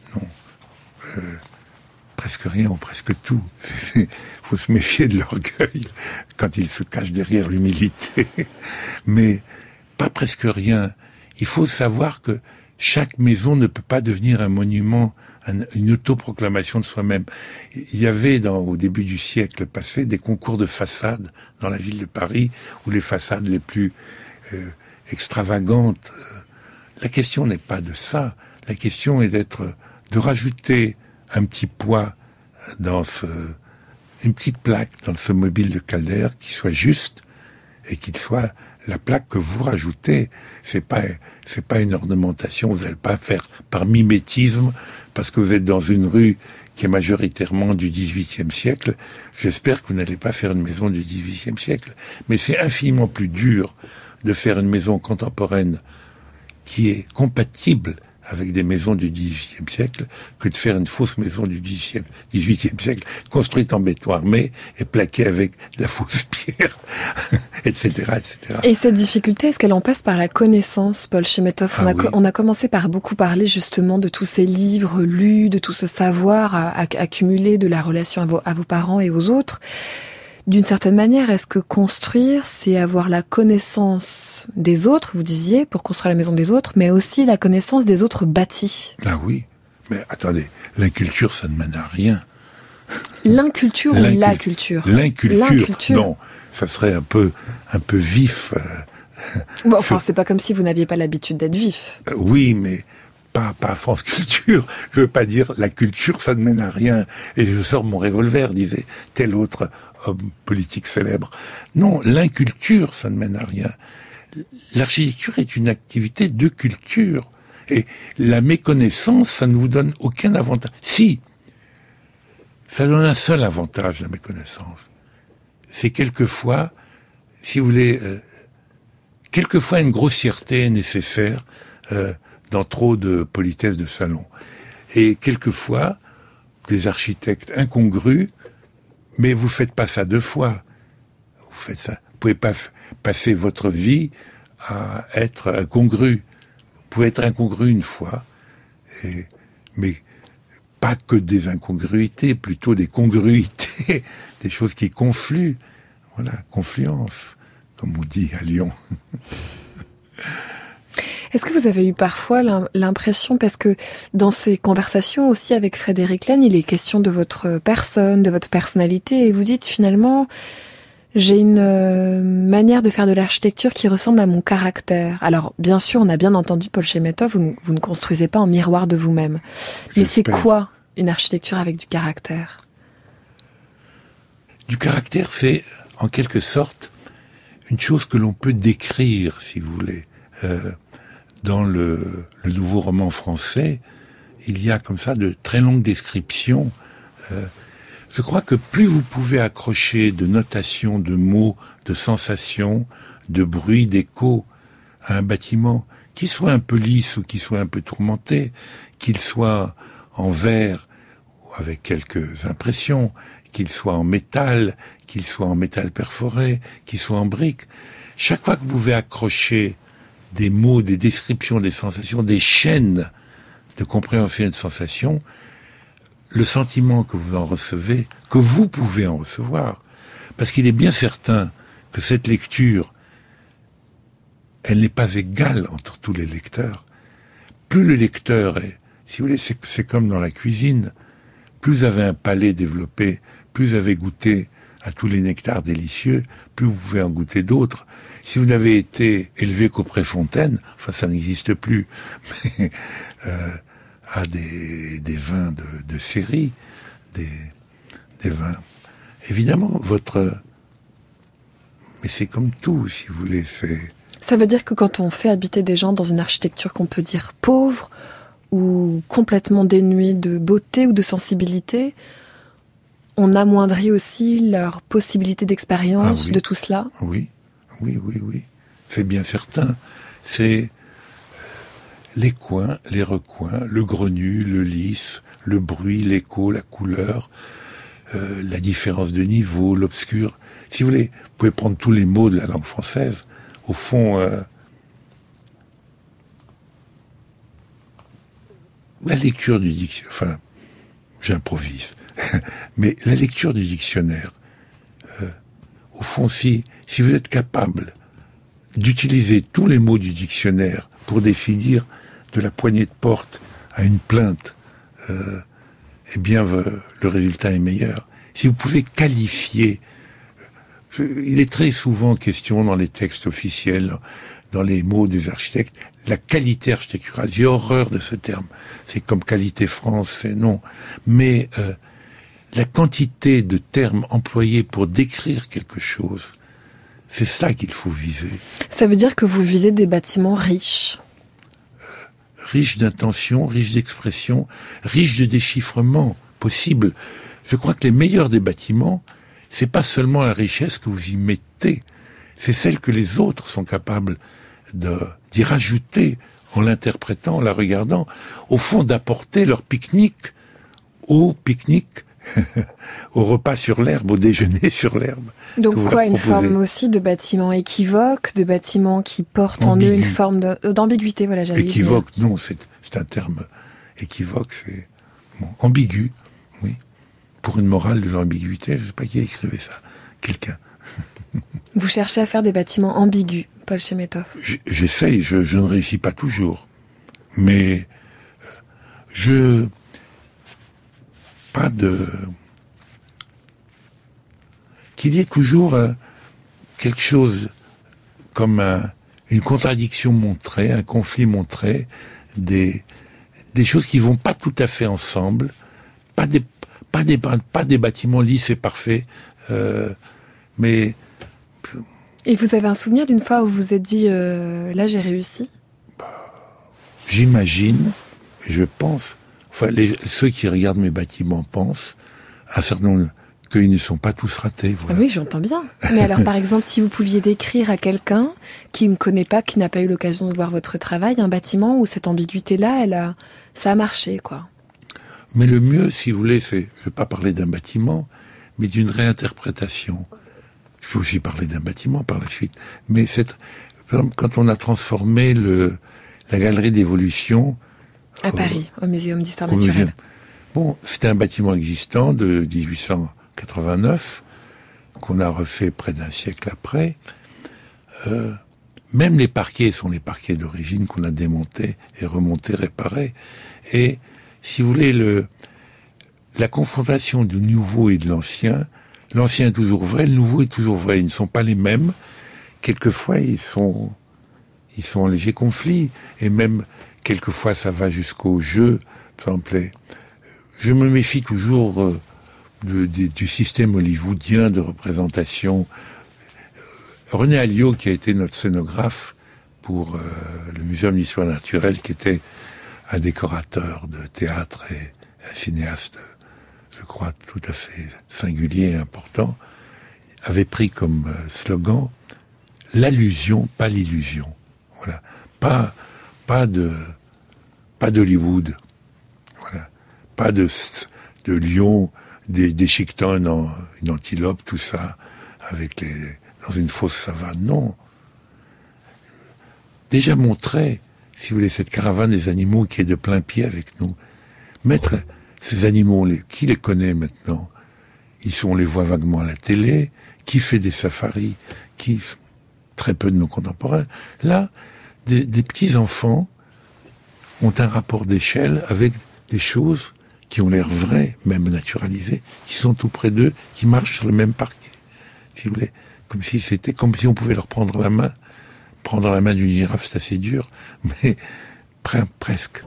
Presque rien ou presque tout. Faut se méfier de l'orgueil quand il se cache derrière l'humilité. Mais pas presque rien. Il faut savoir que chaque maison ne peut pas devenir un monument, une autoproclamation de soi-même. Il y avait au début du siècle passé des concours de façades dans la ville de Paris, où les façades les plus extravagantes. La question n'est pas de ça. La question est de rajouter un petit poids une petite plaque dans ce mobile de Calder qui soit juste et qui soit la plaque que vous rajoutez. C'est pas une ornementation. Vous n'allez pas faire par mimétisme parce que vous êtes dans une rue qui est majoritairement du XVIIIe siècle. J'espère que vous n'allez pas faire une maison du XVIIIe siècle. Mais c'est infiniment plus dur de faire une maison contemporaine qui est compatible avec des maisons du XVIIIe siècle que de faire une fausse maison du XVIIIe siècle construite en béton armé et plaquée avec de la fausse pierre, etc., etc. Et cette difficulté, est-ce qu'elle en passe par la connaissance, Paul Chemetov ? On a commencé par beaucoup parler justement de tous ces livres lus, de tout ce savoir accumulé de la relation à vos parents et aux autres. D'une certaine manière, est-ce que construire, c'est avoir la connaissance des autres, vous disiez, pour construire la maison des autres, mais aussi la connaissance des autres bâtis ? Ah oui, mais attendez, l'inculture, ça ne mène à rien. L'inculture ou la culture ? L'inculture, non, ça serait un peu vif. Bon, enfin, c'est pas comme si vous n'aviez pas l'habitude d'être vif. Oui, mais pas France Culture. Je veux pas dire la culture, ça ne mène à rien. Et je sors mon revolver, disait tel autre homme politique célèbre. Non, l'inculture, ça ne mène à rien. L'architecture est une activité de culture. Et la méconnaissance, ça ne vous donne aucun avantage. Si, ça donne un seul avantage, la méconnaissance. C'est quelquefois, si vous voulez, quelquefois une grossièreté est nécessaire dans trop de politesse de salon. Et quelquefois, des architectes incongrus, mais vous faites pas ça deux fois. Vous faites ça. Vous pouvez pas passer votre vie à être incongru. Vous pouvez être incongru une fois, mais pas que des incongruités, plutôt des congruités, des choses qui confluent. Voilà, confluence, comme on dit à Lyon. Est-ce que vous avez eu parfois l'impression, parce que dans ces conversations aussi avec Frédéric Lehn, il est question de votre personne, de votre personnalité, et vous dites finalement, j'ai une manière de faire de l'architecture qui ressemble à mon caractère. Alors, bien sûr, on a bien entendu, Paul Chemetov, vous ne construisez pas en miroir de vous-même. Mais c'est quoi une architecture avec du caractère ? Du caractère, c'est en quelque sorte une chose que l'on peut décrire, si vous voulez. Dans le nouveau roman français, il y a comme ça de très longues descriptions. Je crois que plus vous pouvez accrocher de notations, de mots, de sensations, de bruits, d'échos à un bâtiment, qu'il soit un peu lisse ou qu'il soit un peu tourmenté, qu'il soit en verre ou avec quelques impressions, qu'il soit en métal, qu'il soit en métal perforé, qu'il soit en brique. Chaque fois que vous pouvez accrocher des mots, des descriptions, des sensations, des chaînes de compréhension et de sensations, le sentiment que vous en recevez, que vous pouvez en recevoir, parce qu'il est bien certain que cette lecture, elle n'est pas égale entre tous les lecteurs. Plus le lecteur est, si vous voulez, c'est comme dans la cuisine, plus vous avez un palais développé, plus vous avez goûté à tous les nectars délicieux, plus vous pouvez en goûter d'autres. Si vous n'avez été élevé qu'au Préfontaine, enfin ça n'existe plus, mais à des vins de série, des vins. Évidemment, mais c'est comme tout, si vous voulez, Ça veut dire que quand on fait habiter des gens dans une architecture qu'on peut dire pauvre, ou complètement dénuée de beauté ou de sensibilité, on amoindrit aussi leur possibilité d'expérience de tout cela. Oui. C'est bien certain. C'est les coins, les recoins, le grenu, le lisse, le bruit, l'écho, la couleur, la différence de niveau, l'obscur. Si vous voulez, vous pouvez prendre tous les mots de la langue française. Au fond, la lecture du dictionnaire, enfin, j'improvise, mais la lecture du dictionnaire, au fond, si vous êtes capable d'utiliser tous les mots du dictionnaire pour définir de la poignée de porte à une plainte, eh bien, le résultat est meilleur. Si vous pouvez qualifier, il est très souvent question dans les textes officiels, dans les mots des architectes, la qualité architecturale. J'ai horreur de ce terme. C'est comme qualité France, c'est non. Mais la quantité de termes employés pour décrire quelque chose, c'est ça qu'il faut viser. Ça veut dire que vous visez des bâtiments riches. Riches d'intentions, riches d'expressions, riches de déchiffrements possibles. Je crois que les meilleurs des bâtiments, c'est pas seulement la richesse que vous y mettez, c'est celle que les autres sont capables d'y rajouter en l'interprétant, en la regardant, au fond d'apporter leur pique-nique au pique-nique, au repas sur l'herbe, au déjeuner sur l'herbe. Donc quoi, une forme aussi de bâtiment équivoque, de bâtiment qui porte en eux une forme d'ambiguïté, voilà, j'allais dire. Équivoque, non, c'est un terme équivoque, c'est ambigu, oui. Pour une morale de l'ambiguïté, je ne sais pas qui a écrivé ça, quelqu'un. Vous cherchez à faire des bâtiments ambigus, Paul Chemetov. J'essaye, je ne réussis pas toujours. Mais qu'il y ait toujours quelque chose comme une contradiction montrée, un conflit montré, des choses qui vont pas tout à fait ensemble, pas des bâtiments lisses et parfaits, mais... Et vous avez un souvenir d'une fois où vous vous êtes dit là j'ai réussi? J'imagine, je pense, enfin ceux qui regardent mes bâtiments pensent, un certain nombre qu'ils ne sont pas tous ratés. Voilà. Ah oui, j'entends bien. Mais alors par exemple, si vous pouviez décrire à quelqu'un qui ne connaît pas, qui n'a pas eu l'occasion de voir votre travail, un bâtiment où cette ambiguïté-là, ça a marché, quoi. Mais le mieux, si vous voulez, c'est, je ne vais pas parler d'un bâtiment, mais d'une réinterprétation. Je vais aussi parler d'un bâtiment par la suite. Mais par exemple, quand on a transformé la galerie d'évolution... À Paris, au Muséum d'Histoire Naturelle. Bon, c'était un bâtiment existant de 1889, qu'on a refait près d'un siècle après. Même les parquets sont les parquets d'origine qu'on a démontés et remontés, réparés. Et, si vous voulez, la confrontation du nouveau et de l'ancien est toujours vrai, le nouveau est toujours vrai. Ils ne sont pas les mêmes. Quelquefois, ils sont en léger conflit. Et même, quelquefois, ça va jusqu'au jeu. Par exemple, je me méfie toujours du système hollywoodien de représentation. René Alliot, qui a été notre scénographe pour le Muséum d'Histoire Naturelle, qui était un décorateur de théâtre et un cinéaste, je crois, tout à fait singulier et important, avait pris comme slogan « l'allusion, pas l'illusion ». Voilà. Pas d'Hollywood. Voilà. Pas de lion, des chiquetons, une antilope, tout ça, dans une fausse savane. Non. Déjà montrer, si vous voulez, cette caravane des animaux qui est de plein pied avec nous. Mettre ces animaux, qui les connaît maintenant? On les voit vaguement à la télé. Qui fait des safaris? Très peu de nos contemporains. Là, des petits-enfants ont un rapport d'échelle avec des choses qui ont l'air vraies, même naturalisées, qui sont tout près d'eux, qui marchent sur le même parquet. Si vous voulez, comme si on pouvait leur prendre la main. Prendre la main d'une girafe, c'est assez dur, mais presque.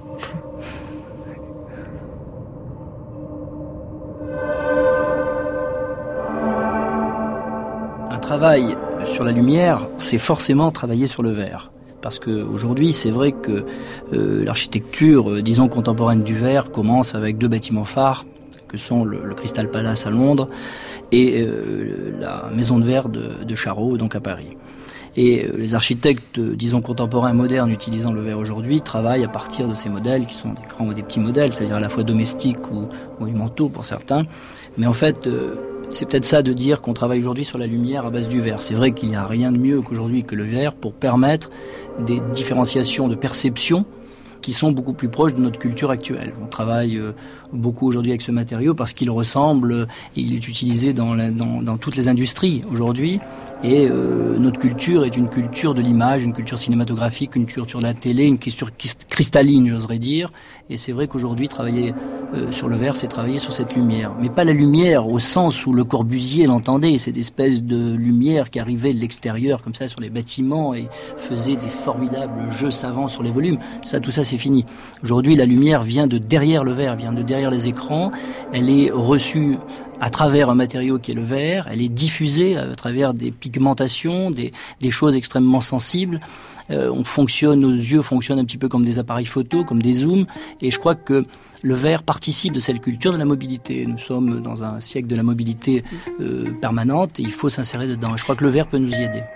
Un travail sur la lumière, c'est forcément travailler sur le verre. Parce qu'aujourd'hui, c'est vrai que l'architecture, disons, contemporaine du verre commence avec deux bâtiments phares, que sont le Crystal Palace à Londres et la Maison de Verre de Charroux, donc à Paris. Et les architectes, disons contemporains, modernes, utilisant le verre aujourd'hui, travaillent à partir de ces modèles qui sont des grands ou des petits modèles, c'est-à-dire à la fois domestiques ou monumentaux pour certains. Mais en fait, c'est peut-être ça de dire qu'on travaille aujourd'hui sur la lumière à base du verre. C'est vrai qu'il n'y a rien de mieux qu'aujourd'hui que le verre pour permettre des différenciations de perception qui sont beaucoup plus proches de notre culture actuelle. On travaille beaucoup aujourd'hui avec ce matériau parce qu'il ressemble, il est utilisé dans toutes les industries aujourd'hui. Et notre culture est une culture de l'image, une culture cinématographique, une culture de la télé, une culture cristalline, j'oserais dire. Et c'est vrai qu'aujourd'hui, travailler sur le verre, c'est travailler sur cette lumière. Mais pas la lumière au sens où Le Corbusier l'entendait, cette espèce de lumière qui arrivait de l'extérieur, comme ça, sur les bâtiments et faisait des formidables jeux savants sur les volumes. Tout ça, c'est fini. Aujourd'hui, la lumière vient de derrière le verre, vient de derrière les écrans. Elle est reçue à travers un matériau qui est le verre, elle est diffusée à travers des pigmentations, des choses extrêmement sensibles. Nos yeux fonctionnent un petit peu comme des appareils photo, comme des zooms, et je crois que le verre participe de cette culture de la mobilité. Nous sommes dans un siècle de la mobilité permanente, et il faut s'insérer dedans. Et je crois que le verre peut nous y aider.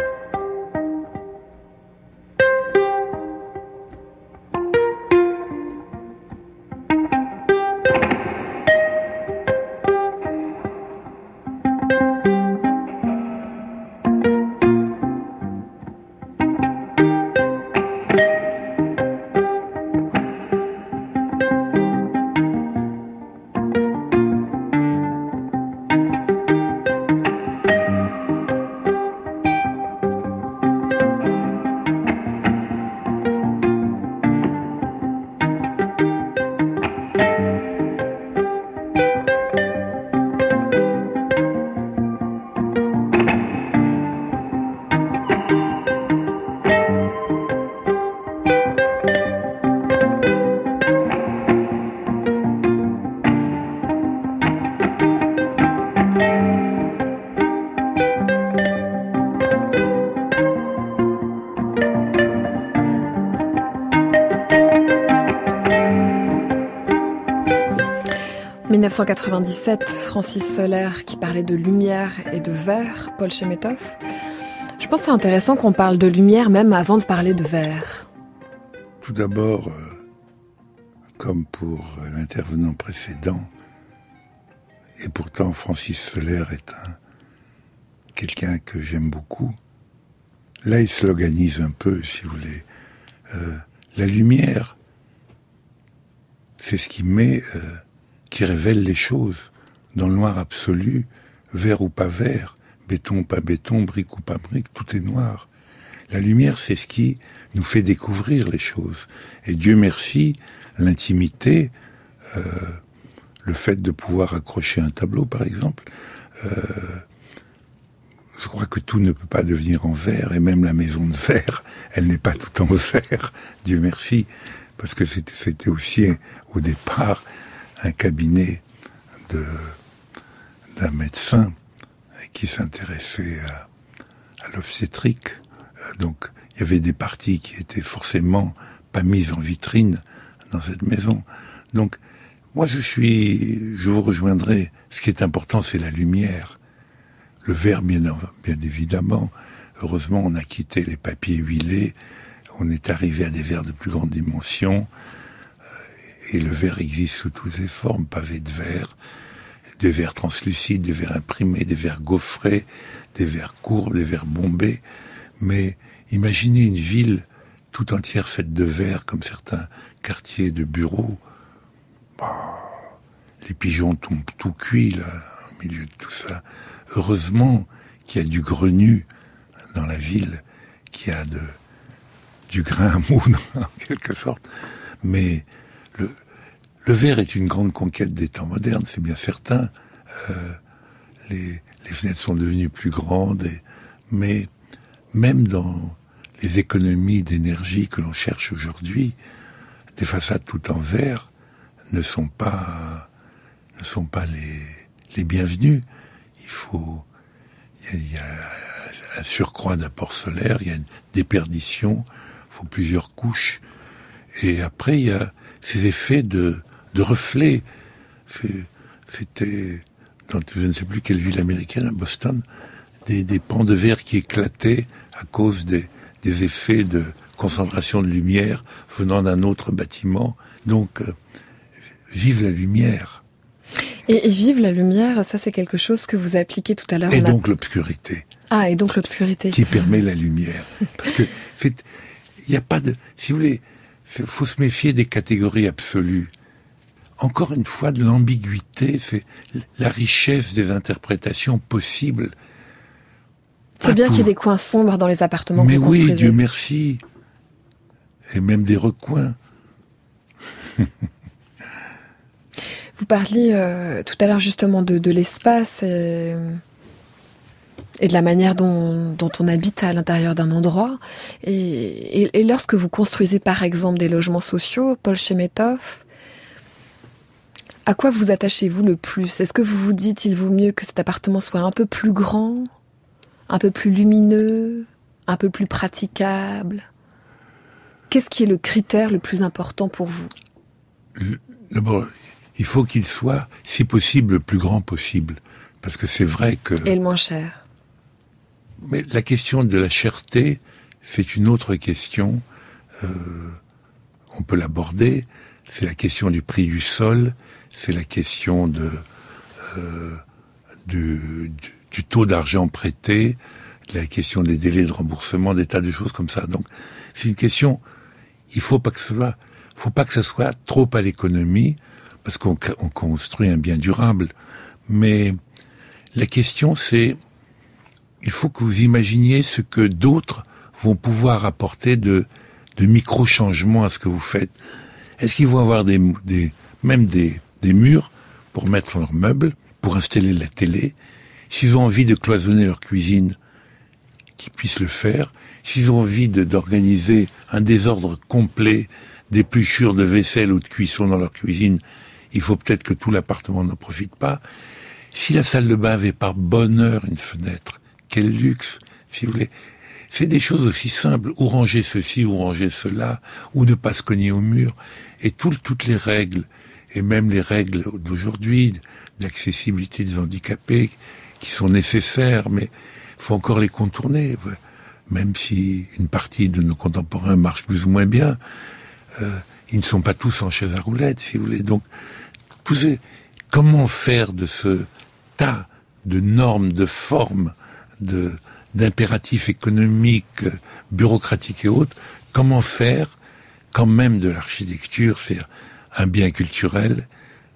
« 1997, Francis Soler qui parlait de lumière et de verre, Paul Chemetov. Je pense que c'est intéressant qu'on parle de lumière même avant de parler de verre. Tout d'abord, comme pour l'intervenant précédent, et pourtant Francis Soler est quelqu'un que j'aime beaucoup. Là, il sloganise un peu, si vous voulez. La lumière, c'est ce qui révèle les choses. Dans le noir absolu, vert ou pas vert, béton ou pas béton, brique ou pas brique, tout est noir. La lumière, c'est ce qui nous fait découvrir les choses. Et Dieu merci, l'intimité, le fait de pouvoir accrocher un tableau, par exemple, je crois que tout ne peut pas devenir en verre, et même la maison de verre, elle n'est pas tout en verre, Dieu merci, parce que c'était aussi, au départ, un cabinet d'un médecin qui s'intéressait à l'obstétrique. Donc, il y avait des parties qui étaient forcément pas mises en vitrine dans cette maison. Donc, moi, je vous rejoindrai. Ce qui est important, c'est la lumière. Le verre, bien évidemment. Heureusement, on a quitté les papiers huilés. On est arrivé à des verres de plus grande dimension. Et le verre existe sous toutes ses formes, pavés de verre, des verres translucides, des verres imprimés, des verres gaufrés, des verres courbes, des verres bombés. Mais imaginez une ville tout entière faite de verre, comme certains quartiers de bureaux. Les pigeons tombent tout cuits, là, au milieu de tout ça. Heureusement qu'il y a du grenu dans la ville, qu'il y a du grain à moudre, en quelque sorte. Mais le verre est une grande conquête des temps modernes, c'est bien certain. Les fenêtres sont devenues plus grandes, mais même dans les économies d'énergie que l'on cherche aujourd'hui, des façades tout en verre ne sont pas les bienvenues. Il y a un surcroît d'apport solaire, il y a une déperdition, il faut plusieurs couches. Et après, il y a ces effets de reflets. C'était dans je ne sais plus quelle ville américaine, à Boston, des pans de verre qui éclataient à cause des effets de concentration de lumière venant d'un autre bâtiment. Donc, vive la lumière. Et vive la lumière, ça c'est quelque chose que vous appliquez tout à l'heure. Et donc l'obscurité. Ah, et donc l'obscurité. Qui permet la lumière. Parce que, il n'y a pas de... Si vous voulez, faut se méfier des catégories absolues. Encore une fois, de l'ambiguïté, c'est la richesse des interprétations possibles. C'est bien qu'il y ait des coins sombres dans les appartements que vous construisez. Mais oui, Dieu merci. Et même des recoins. Vous parliez tout à l'heure justement de l'espace et de la manière dont on habite à l'intérieur d'un endroit. Et lorsque vous construisez par exemple des logements sociaux, Paul Chemetov, à quoi vous attachez-vous le plus ? Est-ce que vous vous dites il vaut mieux que cet appartement soit un peu plus grand, un peu plus lumineux, un peu plus praticable ? Qu'est-ce qui est le critère le plus important pour vous ? D'abord, il faut qu'il soit, si possible, le plus grand possible. Parce que c'est vrai que... Et le moins cher. Mais la question de la cherté, c'est une autre question. On peut l'aborder. C'est la question du prix du sol. C'est la question du taux d'argent prêté. La question des délais de remboursement, des tas de choses comme ça. Donc, c'est une question... Il faut pas que ce soit trop à l'économie, parce qu'on construit un bien durable. Mais la question, c'est, il faut que vous imaginiez ce que d'autres vont pouvoir apporter de micro-changements à ce que vous faites. Est-ce qu'ils vont avoir même des murs pour mettre leurs meubles, pour installer la télé? S'ils ont envie de cloisonner leur cuisine, qu'ils puissent le faire. S'ils ont envie d'organiser un désordre complet d'épluchures de vaisselle ou de cuisson dans leur cuisine, il faut peut-être que tout l'appartement n'en profite pas. Si la salle de bain avait par bonheur une fenêtre, quel luxe, si vous voulez. C'est des choses aussi simples, ou ranger ceci, ou ranger cela, ou ne pas se cogner au mur. Et toutes les règles, et même les règles d'aujourd'hui, d'accessibilité des handicapés, qui sont nécessaires, mais il faut encore les contourner. Même si une partie de nos contemporains marche plus ou moins bien, ils ne sont pas tous en chaise à roulettes, si vous voulez. Donc, comment faire de ce tas de normes, de formes, d'impératifs économiques, bureaucratiques et autres, comment faire quand même de l'architecture, c'est un bien culturel,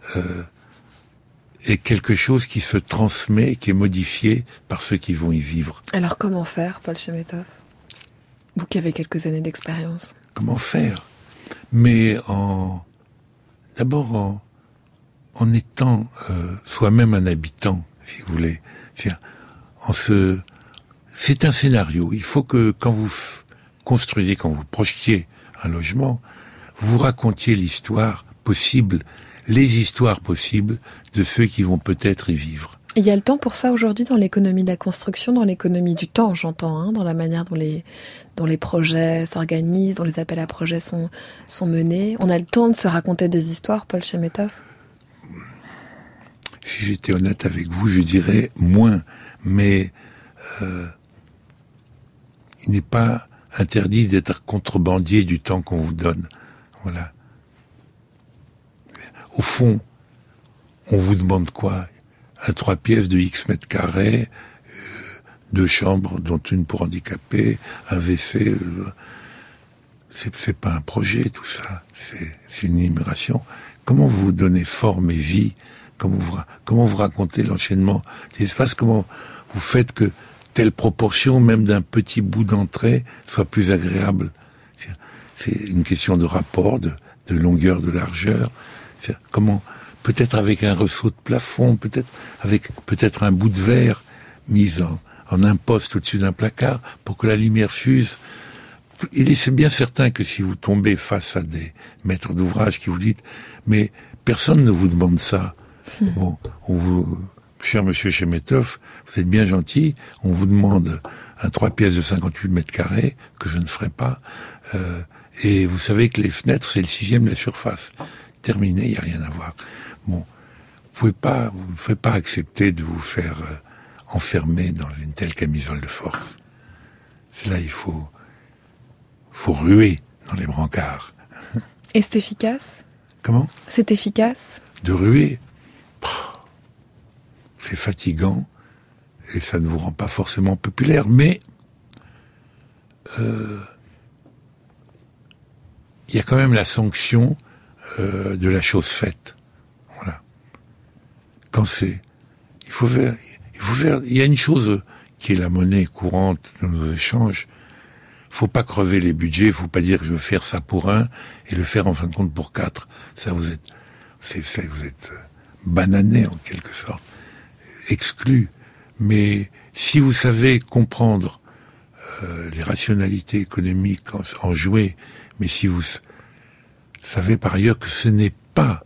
et quelque chose qui se transmet, qui est modifié par ceux qui vont y vivre. Alors comment faire, Paul Chemetov ? Vous qui avez quelques années d'expérience. Comment faire ? Mais d'abord en étant soi-même un habitant, si vous voulez. C'est un scénario. Il faut que quand vous construisez, quand vous projetiez un logement, vous racontiez l'histoire possible, les histoires possibles de ceux qui vont peut-être y vivre. Il y a le temps pour ça aujourd'hui dans l'économie de la construction, dans l'économie du temps, j'entends, dans la manière dont les projets s'organisent, dont les appels à projets sont menés. On a le temps de se raconter des histoires, Paul Chemetov ? Si j'étais honnête avec vous, je dirais moins, mais il n'est pas interdit d'être contrebandier du temps qu'on vous donne. Voilà. Au fond, on vous demande quoi ? Un 3 pièces de X mètres carrés, 2 chambres, dont une pour handicapés, un WC. C'est pas un projet, tout ça. C'est une immigration. Comment vous donnez forme et vie ? Comment vous racontez l'enchaînement des espaces ? Comment vous faites que telle proportion, même d'un petit bout d'entrée, soit plus agréable ? C'est une question de rapport, de longueur, de largeur. Comment, peut-être avec un ressaut de plafond, peut-être un bout de verre mis en imposte au-dessus d'un placard pour que la lumière fuse. Et c'est bien certain que si vous tombez face à des maîtres d'ouvrage qui vous disent « mais personne ne vous demande ça ». Bon, cher monsieur Chemetov, vous êtes bien gentil, on vous demande un 3 pièces de 58 mètres carrés, que je ne ferai pas, et vous savez que les fenêtres, c'est le 6e de la surface. Terminé, il n'y a rien à voir. Bon, vous ne pouvez pas accepter de vous faire enfermer dans une telle camisole de force. Là, il faut ruer dans les brancards. Et c'est efficace ? Comment ? C'est efficace ? De ruer, c'est fatigant et ça ne vous rend pas forcément populaire, mais il y a quand même la sanction de la chose faite. Voilà. Quand il y a une chose qui est la monnaie courante dans nos échanges. Faut pas crever les budgets, faut pas dire que je veux faire ça pour 1 et le faire en fin de compte pour 4. Ça, vous êtes banané en quelque sorte, exclu. Mais si vous savez comprendre les rationalités économiques, en jouer, mais si vous savez par ailleurs que ce n'est pas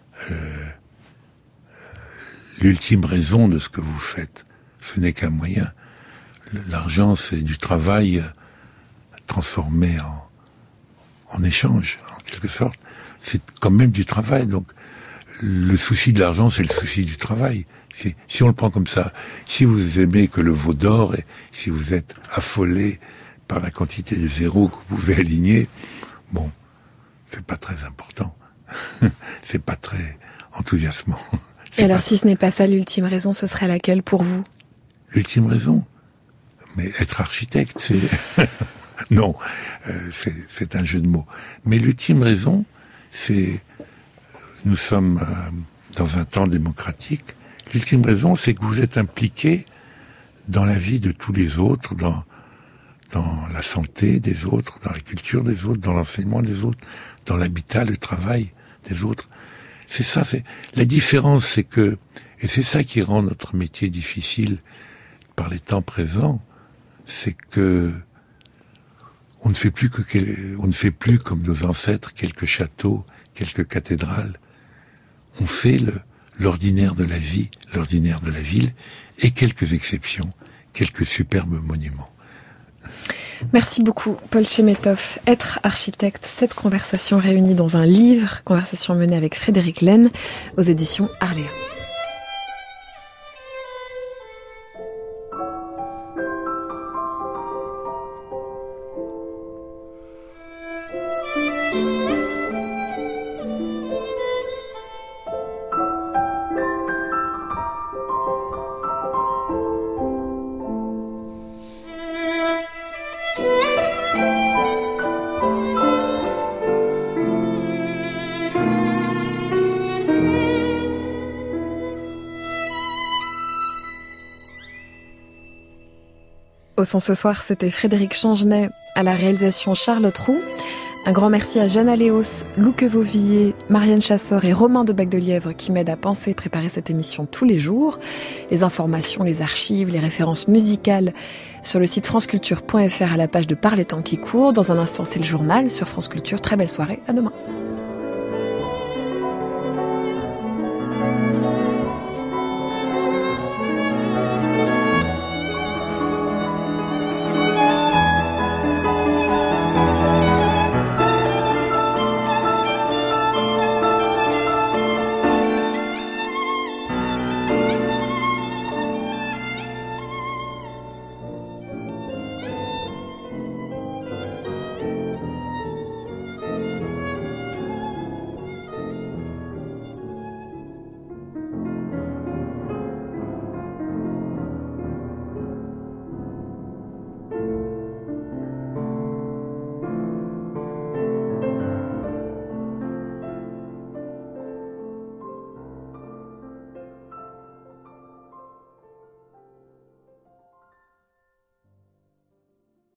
l'ultime raison de ce que vous faites, ce n'est qu'un moyen. L'argent, c'est du travail transformé en échange, en quelque sorte. C'est quand même du travail. Donc, le souci de l'argent, c'est le souci du travail. Si on le prend comme ça, si vous aimez que le veau d'or, et si vous êtes affolé par la quantité de zéros que vous pouvez aligner, bon, c'est pas très important. C'est pas très enthousiasmant. Et alors, si ce n'est pas ça l'ultime raison, ce serait laquelle pour vous ? L'ultime raison ? Mais être architecte, c'est... Non, c'est un jeu de mots. Mais l'ultime raison, c'est... Nous sommes dans un temps démocratique. L'ultime raison, c'est que vous êtes impliqué dans la vie de tous les autres, dans la santé des autres, dans la culture des autres, dans l'enseignement des autres, dans l'habitat, le travail des autres. C'est ça, la différence, c'est que... Et c'est ça qui rend notre métier difficile par les temps présents, c'est que on ne fait plus comme nos ancêtres quelques châteaux, quelques cathédrales. On fait l'ordinaire de la vie, l'ordinaire de la ville, et quelques exceptions, quelques superbes monuments. Merci beaucoup, Paul Chemetov. Être architecte, cette conversation réunie dans un livre, conversation menée avec Frédéric Lenne, aux éditions Arléa. Au son ce soir, c'était Frédéric Changenay, à la réalisation Charlotte Roux. Un grand merci à Jeanne Aléos, Louque Vauvilliers, Marianne Chassor et Romain de Bec-de-Lièvre qui m'aident à penser et préparer cette émission tous les jours. Les informations, les archives, les références musicales sur le site franceculture.fr à la page de Par les temps qui courent. Dans un instant, c'est le journal sur France Culture. Très belle soirée, à demain.